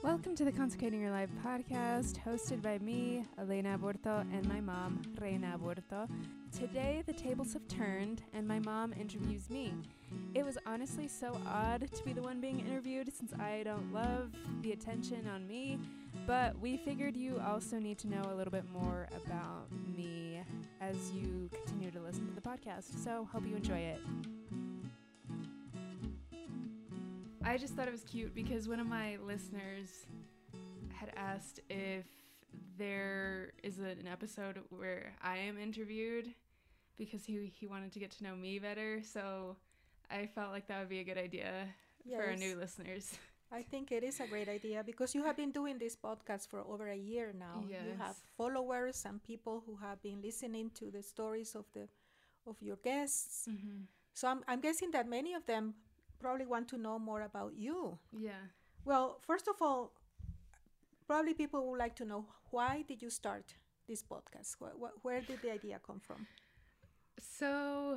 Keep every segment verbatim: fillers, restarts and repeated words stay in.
Welcome to the Consecrating Your Life podcast, hosted by me, Elena Aburto, and my mom, Reina Aburto. Today, the tables have turned, and my mom interviews me. It was honestly so odd to be the one being interviewed, since I don't love the attention on me, but we figured you also need to know a little bit more about me as you continue to listen to the podcast, so hope you enjoy it. I just thought it was cute because one of my listeners had asked if there is an episode where I am interviewed because he he wanted to get to know me better. So I felt like that would be a good idea yes. for our new listeners. I think it is a great idea because you have been doing this podcast for over a year now. Yes. You have followers and people who have been listening to the stories of the of your guests. Mm-hmm. So I'm I'm guessing that many of them probably want to know more about you. Yeah. Well, first of all, probably people would like to know, why did you start this podcast? Where, where did the idea come from? So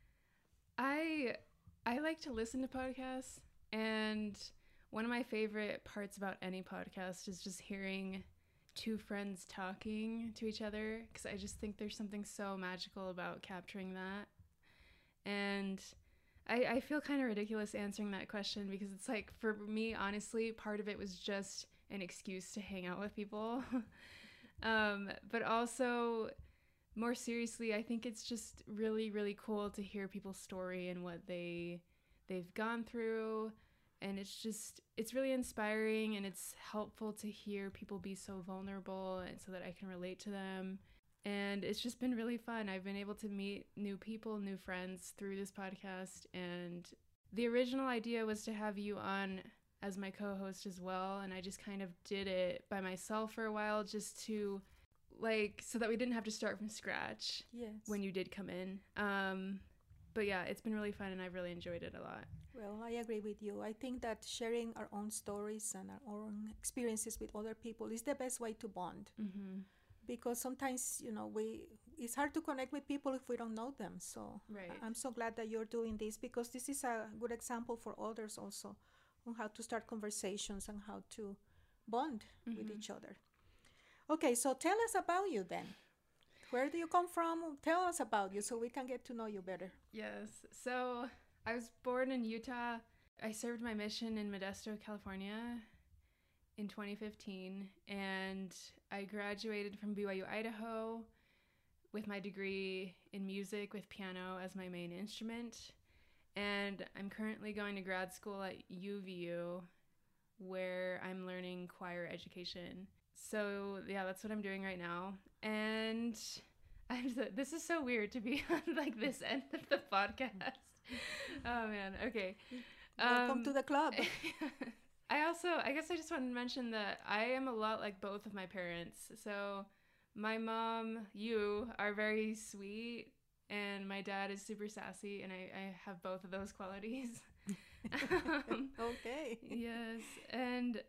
I I like to listen to podcasts, and one of my favorite parts about any podcast is just hearing two friends talking to each other, because I just think there's something so magical about capturing that. And I, I feel kind of ridiculous answering that question because it's like, for me, honestly, part of it was just an excuse to hang out with people. um, but also, more seriously, I think it's just really, really cool to hear people's story and what they, they've gone through. And it's just, it's really inspiring, and it's helpful to hear people be so vulnerable and so that I can relate to them. And it's just been really fun. I've been able to meet new people, new friends through this podcast. And the original idea was to have you on as my co-host as well. And I just kind of did it by myself for a while, just to, like, so that we didn't have to start from scratch yes. when you did come in. Um, but yeah, it's been really fun, and I've really enjoyed it a lot. Well, I agree with you. I think that sharing our own stories and our own experiences with other people is the best way to bond. Mm-hmm. Because sometimes, you know, we it's hard to connect with people if we don't know them. So right. I'm so glad that you're doing this, because this is a good example for others also on how to start conversations and how to bond mm-hmm. with each other. Okay, so tell us about you then. Where do you come from? Tell us about you so we can get to know you better. Yes. So I was born in Utah. I served my mission in Modesto, California in twenty fifteen, and I graduated from B Y U, Idaho with my degree in music with piano as my main instrument. And I'm currently going to grad school at U V U, where I'm learning choir education. So yeah, that's what I'm doing right now. And I'm so, this is so weird to be on like this end of the podcast. Oh man, okay. Welcome um, to the club. I also, I guess I just wanted to mention that I am a lot like both of my parents. So my mom, you, are very sweet, and my dad is super sassy, and I, I have both of those qualities. um, okay. Yes. And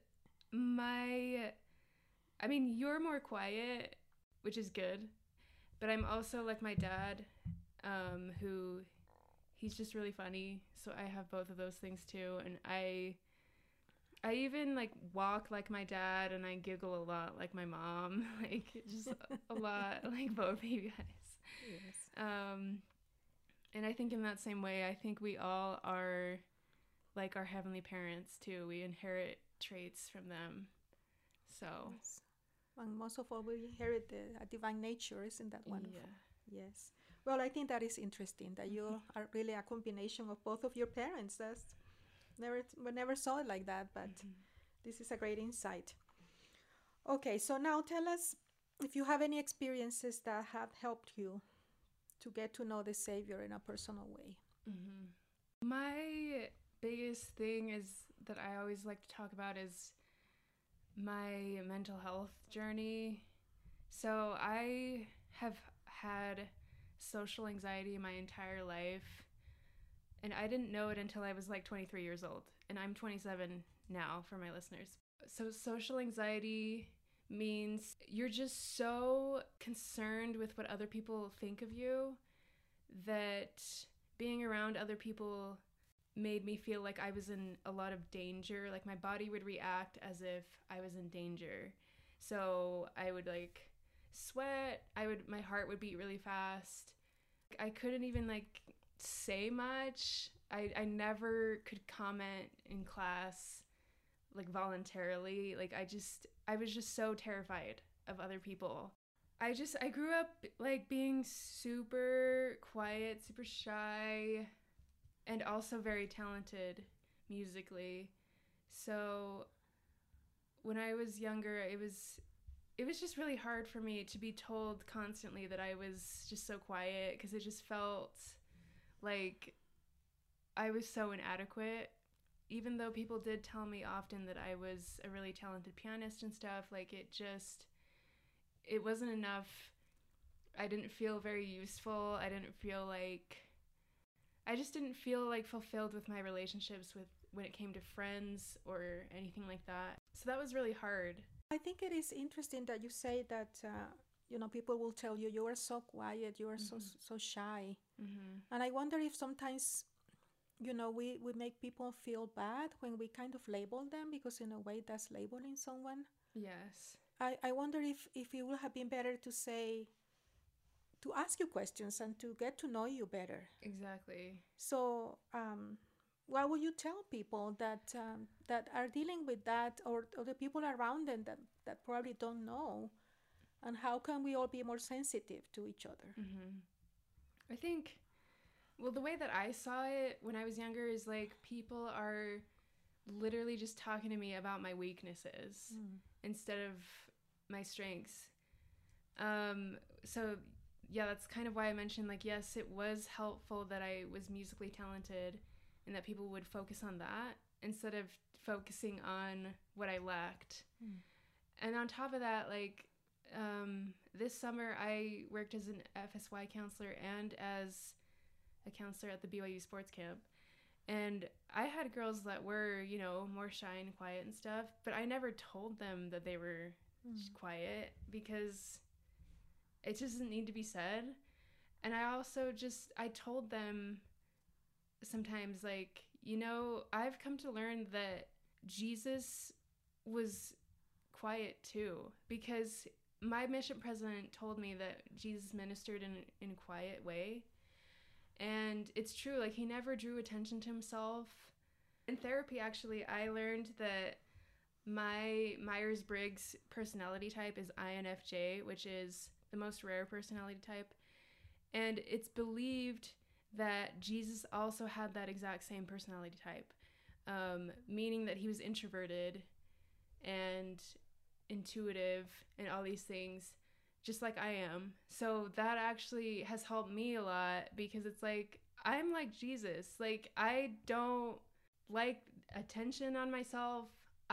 my, I mean, you're more quiet, which is good, but I'm also like my dad, um, who, he's just really funny. So I have both of those things too. And I... I even, like, walk like my dad, and I giggle a lot like my mom. Like, just a lot like both of you guys. Yes. Um, and I think in that same way, I think we all are like our heavenly parents, too. We inherit traits from them. So. Yes. And most of all, we inherit the, a divine nature. Isn't that wonderful? Yeah. Yes. Well, I think that is interesting, that you are really a combination of both of your parents. That's... Never, we never saw it like that, but mm-hmm. this is a great insight. Okay, so now tell us if you have any experiences that have helped you to get to know the Savior in a personal way. Mm-hmm. My biggest thing is that I always like to talk about is my mental health journey. So I have had social anxiety my entire life. And I didn't know it until I was like twenty-three years old. And I'm twenty-seven now for my listeners. So social anxiety means you're just so concerned with what other people think of you that being around other people made me feel like I was in a lot of danger. Like my body would react as if I was in danger. So I would like sweat. I would, my heart would beat really fast. I couldn't even like say much. I, I never could comment in class like voluntarily. Like I just, I was just so terrified of other people. I just, I grew up like being super quiet, super shy, and also very talented musically. So when I was younger, it was it was just really hard for me to be told constantly that I was just so quiet, because it just felt like I was so inadequate. Even though people did tell me often that I was a really talented pianist and stuff, like it just, it wasn't enough. I didn't feel very useful. I didn't feel like, I just didn't feel like fulfilled with my relationships with when it came to friends or anything like that. So that was really hard. I think it is interesting that you say that, uh, you know, people will tell you, you are so quiet, you are mm-hmm. so so shy. Mm-hmm. And I wonder if sometimes, you know, we, we make people feel bad when we kind of label them, because in a way that's labeling someone. Yes. I, I wonder if, if it would have been better to say, to ask you questions and to get to know you better. Exactly. So, um, what would you tell people that um, that are dealing with that, or, or the people around them that, that probably don't know? And how can we all be more sensitive to each other? Mm-hmm. I think, well, the way that I saw it when I was younger is like people are literally just talking to me about my weaknesses mm. instead of my strengths. Um, so, yeah, that's kind of why I mentioned, like, yes, it was helpful that I was musically talented and that people would focus on that instead of focusing on what I lacked. Mm. And on top of that, like, um, this summer I worked as an F S Y counselor and as a counselor at the B Y U sports camp. And I had girls that were, you know, more shy and quiet and stuff, but I never told them that they were mm. quiet, because it just doesn't need to be said. And I also just, I told them sometimes, like, you know, I've come to learn that Jesus was quiet too, because my mission president told me that Jesus ministered in, in a quiet way. And it's true, like, he never drew attention to himself. In therapy, actually, I learned that my Myers-Briggs personality type is I N F J, which is the most rare personality type. And it's believed that Jesus also had that exact same personality type, um, meaning that he was introverted and intuitive and all these things, just like I am. So that actually has helped me a lot, because it's like, I'm like Jesus. Like, I don't like attention on myself.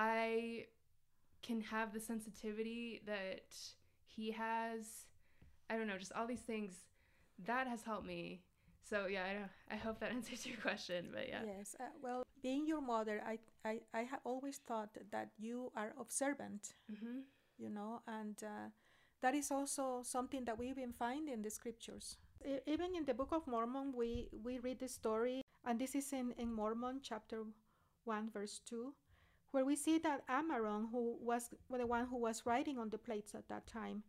I can have the sensitivity that he has. I don't know, just all these things. That has helped me. So yeah, I, don't, I hope that answers your question, but yeah. Yes, uh, well, being your mother, I, I, I have always thought that you are observant, mm-hmm. you know, and uh, that is also something that we even find in the scriptures. I, even in the Book of Mormon, we, we read the story, and this is in, in Mormon chapter one, verse two, where we see that Amaron, who was the one who was writing on the plates at that time,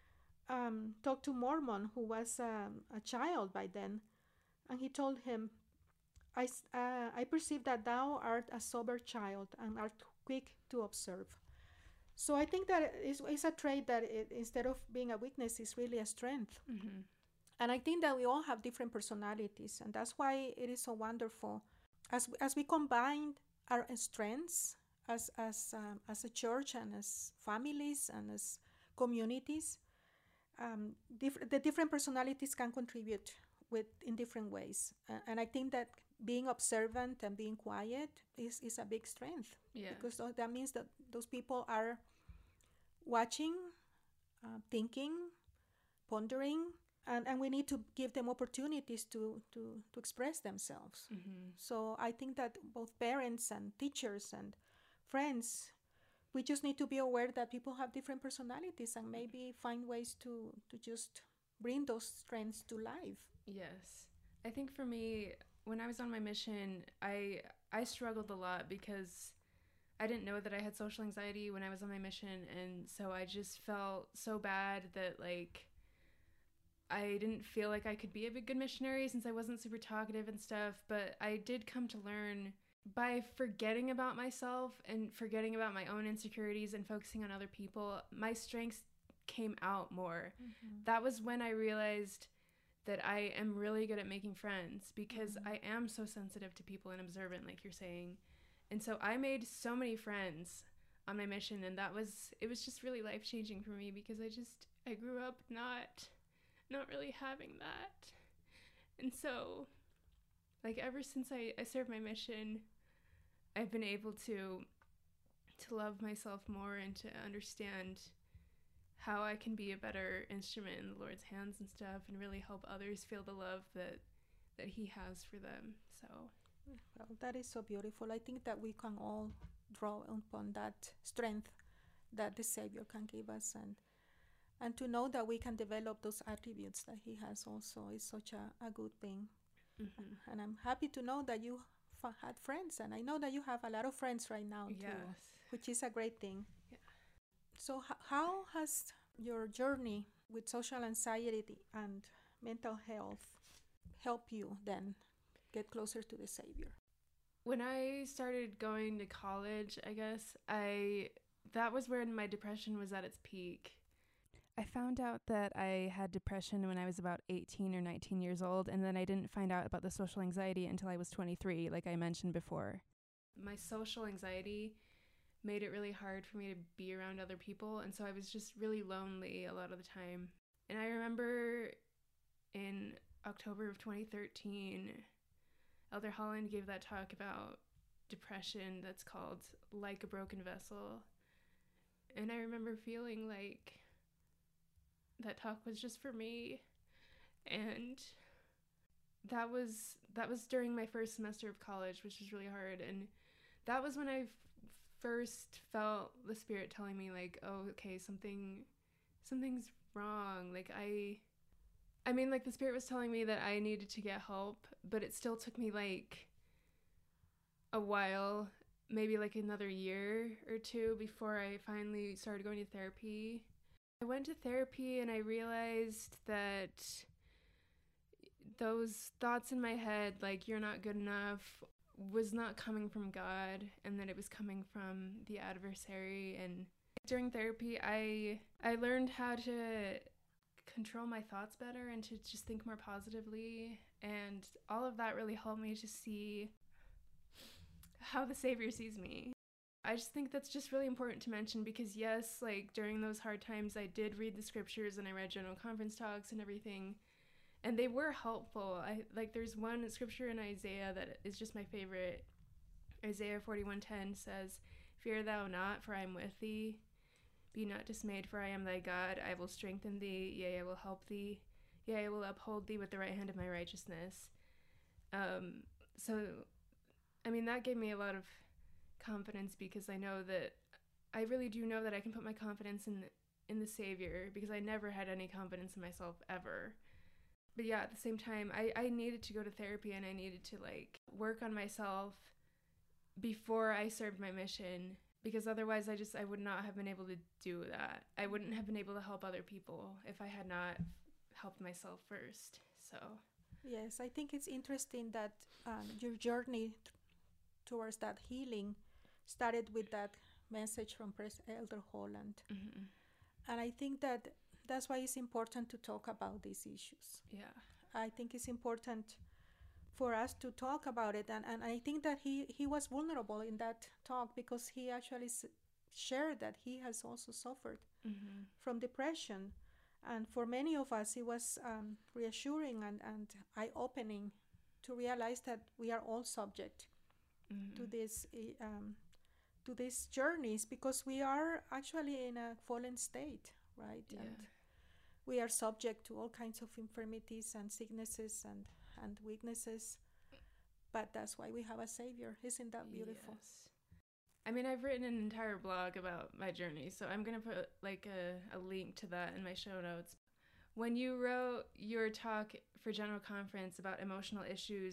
um, talked to Mormon, who was um, a child by then, and he told him, I, uh, I perceive that thou art a sober child and art quick to observe. So I think that it's, it's a trait that it, instead of being a weakness, is really a strength. Mm-hmm. And I think that we all have different personalities, and that's why it is so wonderful. As, as we combine our strengths as, as, um, as a church and as families and as communities, um, diff- the different personalities can contribute with in different ways. Uh, and I think that being observant and being quiet is, is a big strength. Yeah. Because th- that means that those people are watching, uh, thinking, pondering, and, and we need to give them opportunities to, to, to express themselves. Mm-hmm. So I think that both parents and teachers and friends, we just need to be aware that people have different personalities and maybe find ways to, to just bring those strengths to life. Yes. I think for me, when I was on my mission, I I struggled a lot because I didn't know that I had social anxiety when I was on my mission, and so I just felt so bad that like I didn't feel like I could be a good missionary since I wasn't super talkative and stuff. But I did come to learn by forgetting about myself and forgetting about my own insecurities and focusing on other people, my strengths came out more. Mm-hmm. That was when I realized that I am really good at making friends because mm-hmm. I am so sensitive to people and observant, like you're saying. And so I made so many friends on my mission, and that was, it was just really life-changing for me because I just, I grew up not, not really having that. And so, like, ever since I, I served my mission, I've been able to, to love myself more and to understand how I can be a better instrument in the Lord's hands and stuff, and really help others feel the love that that He has for them. So, well, that is so beautiful. I think that we can all draw upon that strength that the Savior can give us, and and to know that we can develop those attributes that He has also is such a, a good thing. Mm-hmm. And I'm happy to know that you f- had friends, and I know that you have a lot of friends right now too, yes. which is a great thing. Yeah. So h- how has your journey with social anxiety and mental health help you then get closer to the Savior? When I started going to college, I guess, I that was when my depression was at its peak. I found out that I had depression when I was about eighteen or nineteen years old, and then I didn't find out about the social anxiety until I was twenty-three, like I mentioned before. My social anxiety made it really hard for me to be around other people, and so I was just really lonely a lot of the time. And I remember in October of twenty thirteen, Elder Holland gave that talk about depression that's called Like a Broken Vessel. And I remember feeling like that talk was just for me. And that was that was during my first semester of college, which was really hard. And that was when I f- first felt the Spirit telling me, like, oh, okay, something something's wrong. Like, I I mean, like, the Spirit was telling me that I needed to get help, but it still took me, like, a while, maybe, like, another year or two before I finally started going to therapy. I went to therapy and I realized that those thoughts in my head, like, you're not good enough, was not coming from God, and that it was coming from the adversary. And during therapy, I I learned how to control my thoughts better and to just think more positively, and all of that really helped me to see how the Savior sees me. I just think that's just really important to mention because, yes, like, during those hard times, I did read the scriptures and I read general conference talks and everything, and they were helpful. I like there's one scripture in Isaiah that is just my favorite. Isaiah forty-one ten says, "Fear thou not, for I am with thee. Be not dismayed, for I am thy God. I will strengthen thee, yea, I will help thee. Yea, I will uphold thee with the right hand of my righteousness." Um, so, I mean, that gave me a lot of confidence because I know that, I really do know that I can put my confidence in in the Savior because I never had any confidence in myself ever. But yeah, at the same time, I, I needed to go to therapy and I needed to, like, work on myself before I served my mission, because otherwise I just, I would not have been able to do that. I wouldn't have been able to help other people if I had not helped myself first. So yes, I think it's interesting that um, your journey t- towards that healing started with that message from Pres- Elder Holland. Mm-hmm. And I think that that's why it's important to talk about these issues. Yeah. I think it's important for us to talk about it. And, and I think that he, he was vulnerable in that talk because he actually s- shared that he has also suffered mm-hmm. from depression. And for many of us, it was um, reassuring and, and eye-opening to realize that we are all subject mm-hmm. to this um, to these journeys because we are actually in a fallen state, right? Yeah. And we are subject to all kinds of infirmities and sicknesses and, and weaknesses. But that's why we have a Savior. Isn't that beautiful? Yes. I mean, I've written an entire blog about my journey, so I'm going to put, like, a, a link to that in my show notes. When you wrote your talk for General Conference about emotional issues,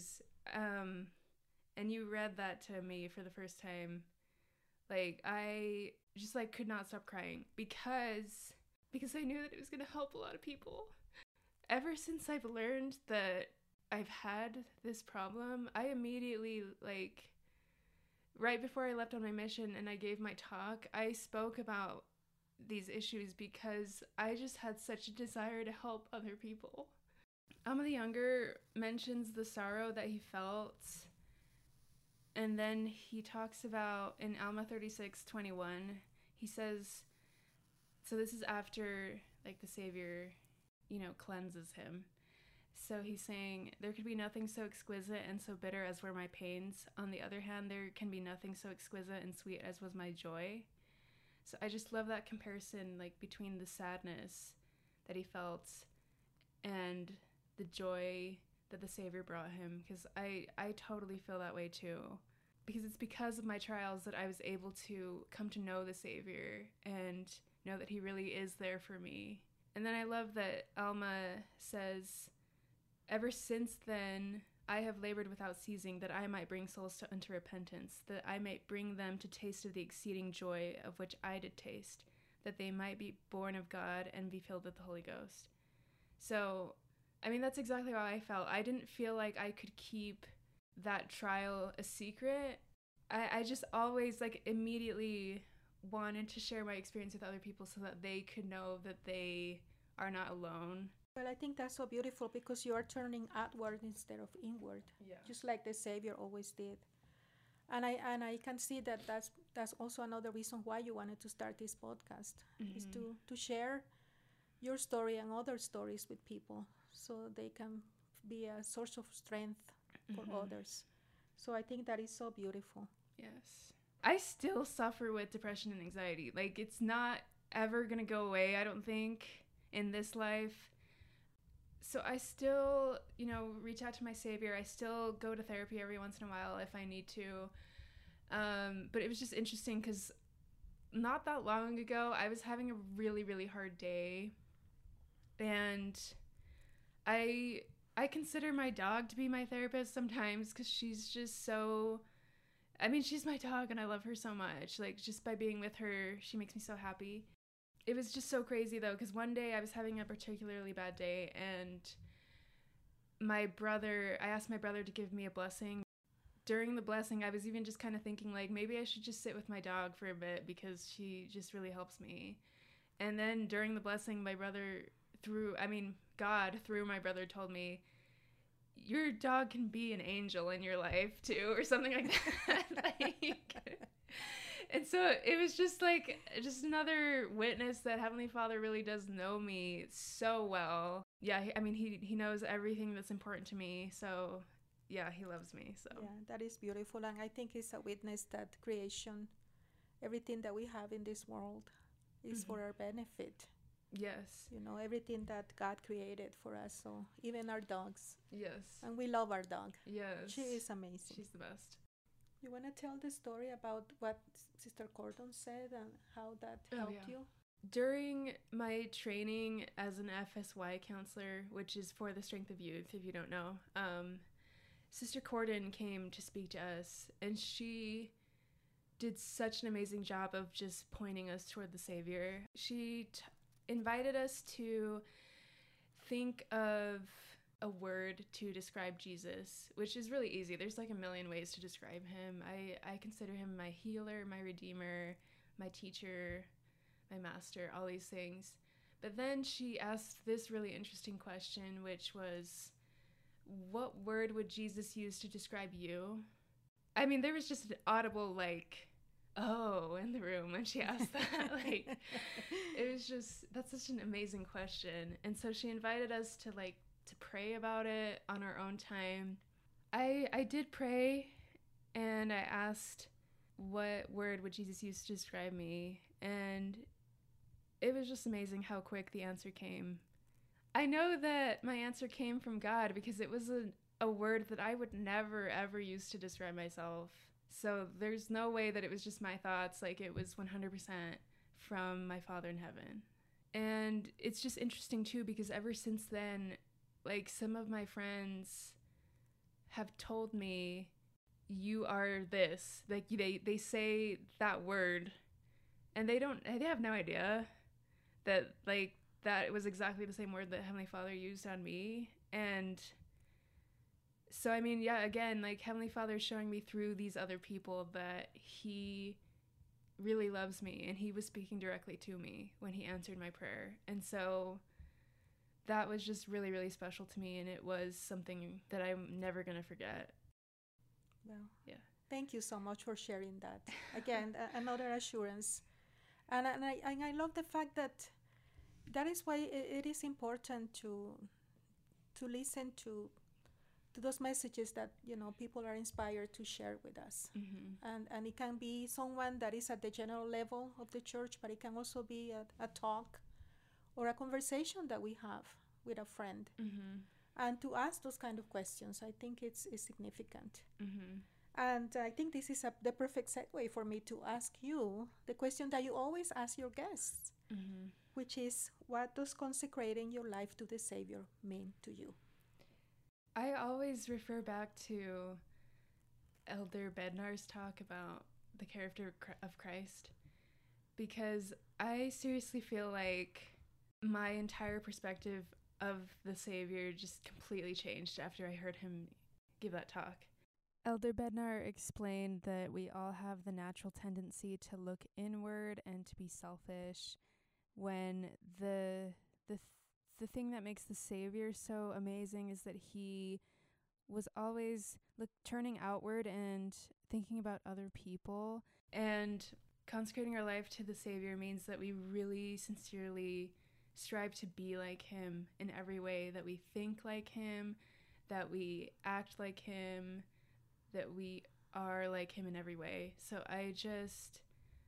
um, and you read that to me for the first time, like, I just, like, could not stop crying because, because I knew that it was going to help a lot of people. Ever since I've learned that I've had this problem, I immediately, like, right before I left on my mission and I gave my talk, I spoke about these issues because I just had such a desire to help other people. Alma the Younger mentions the sorrow that he felt, and then he talks about, in Alma thirty-six twenty-one, he says, so this is after, like, the Savior, you know, cleanses him. So he's saying, there could be nothing so exquisite and so bitter as were my pains. On the other hand, there can be nothing so exquisite and sweet as was my joy. So I just love that comparison, like, between the sadness that he felt and the joy that the Savior brought him, because I, I totally feel that way too. Because it's because of my trials that I was able to come to know the Savior and know that he really is there for me. And then I love that Alma says, ever since then, I have labored without ceasing, that I might bring souls to unto repentance, that I might bring them to taste of the exceeding joy of which I did taste, that they might be born of God and be filled with the Holy Ghost. So, I mean, that's exactly how I felt. I didn't feel like I could keep that trial a secret. I, I just always, like, immediately wanted to share my experience with other people so that they could know that they are not alone. Well, I think that's so beautiful because you are turning outward instead of inward, Yeah. just like the Savior always did. And I and I can see that that's that's also another reason why you wanted to start this podcast, mm-hmm. is to to share your story and other stories with people so they can be a source of strength for mm-hmm. others. So I think that is so beautiful. Yes. I still suffer with depression and anxiety. Like, it's not ever going to go away, I don't think, in this life. So I still, you know, reach out to my Savior. I still go to therapy every once in a while if I need to. Um, but it was just interesting because not that long ago, I was having a really, really hard day. And I I consider my dog to be my therapist sometimes because she's just so... I mean, she's my dog and I love her so much. Like, just by being with her, she makes me so happy. It was just so crazy, though, because one day I was having a particularly bad day, and my brother, I asked my brother to give me a blessing. During the blessing, I was even just kind of thinking, like, maybe I should just sit with my dog for a bit because she just really helps me. And then during the blessing, my brother, through, I mean, God, through my brother, told me, your dog can be an angel in your life, too, or something like that. Like... And so it was just like, just another witness that Heavenly Father really does know me so well. Yeah, I mean, he, he knows everything that's important to me. So, yeah, he loves me. So yeah, that is beautiful. And I think it's a witness that creation, everything that we have in this world is mm-hmm. for our benefit. Yes. You know, everything that God created for us. So even our dogs. Yes. And we love our dog. Yes. She is amazing. She's the best. You want to tell the story about what Sister Cordon said and how that oh, helped yeah. you? During my training as an F S Y counselor, which is for the Strength of Youth, if you don't know, um, Sister Cordon came to speak to us, and she did such an amazing job of just pointing us toward the Savior. She t- invited us to think of a word to describe Jesus, which is really easy. There's like a million ways to describe him. I, I consider him my healer, my redeemer, my teacher, my master, all these things. But then she asked this really interesting question, which was, what word would Jesus use to describe you? I mean, there was just an audible, like, oh, in the room when she asked that. Like, it was just, that's such an amazing question. And so she invited us to, like, to pray about it on our own time. I I did pray, and I asked, what word would Jesus use to describe me? And it was just amazing how quick the answer came. I know that my answer came from God because it was a, a word that I would never, ever use to describe myself. So there's no way that it was just my thoughts. Like, it was one hundred percent from my Father in heaven. And it's just interesting, too, because ever since then, like, some of my friends have told me, you are this. Like, they, they say that word, and they don't, they have no idea that, like, that it was exactly the same word that Heavenly Father used on me. And so, I mean, yeah, again, like, Heavenly Father is showing me through these other people that he really loves me, and he was speaking directly to me when he answered my prayer. And so that was just really, really special to me, and it was something that I'm never going to forget. Well, yeah. Thank you so much for sharing that. Again, a- another assurance. And, and, I, and I love the fact that that is why it, it is important to to listen to to those messages that, you know, people are inspired to share with us. Mm-hmm. And and it can be someone that is at the general level of the church, but it can also be a, a talk or a conversation that we have with a friend. Mm-hmm. And to ask those kind of questions, I think it's, it's significant. Mm-hmm. And I think this is a, the perfect segue for me to ask you the question that you always ask your guests, Mm-hmm. which is, what does consecrating your life to the Savior mean to you? I always refer back to Elder Bednar's talk about the character of Christ, because I seriously feel like my entire perspective of the Savior just completely changed after I heard him give that talk. Elder Bednar explained that we all have the natural tendency to look inward and to be selfish, when the the th- the thing that makes the Savior so amazing is that he was always look, turning outward and thinking about other people. And consecrating our life to the Savior means that we really sincerely strive to be like him in every way, that we think like him, that we act like him, that we are like him in every way. So I just,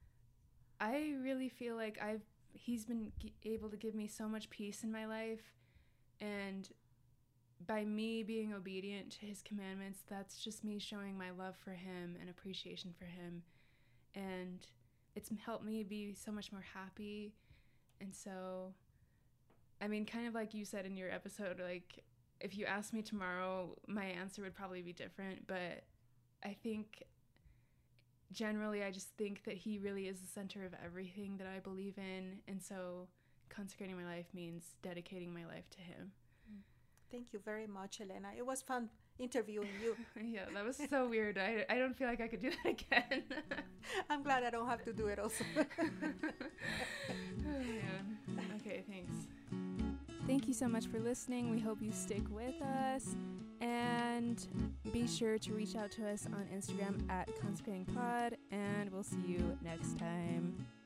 I really feel like I've he's been g- able to give me so much peace in my life, and by me being obedient to his commandments, that's just me showing my love for him and appreciation for him, and it's helped me be so much more happy. And so, I mean, kind of like you said in your episode, like, if you asked me tomorrow, my answer would probably be different, but I think generally, I just think that he really is the center of everything that I believe in, and so consecrating my life means dedicating my life to him. Thank you very much, Elena. It was fun interviewing you. Yeah, that was so weird. I, I don't feel like I could do that again. I'm glad I don't have to do it also. Oh, man. Okay, thanks. Thank you so much for listening. We hope you stick with us. And be sure to reach out to us on Instagram at consecrating pod, and we'll see you next time.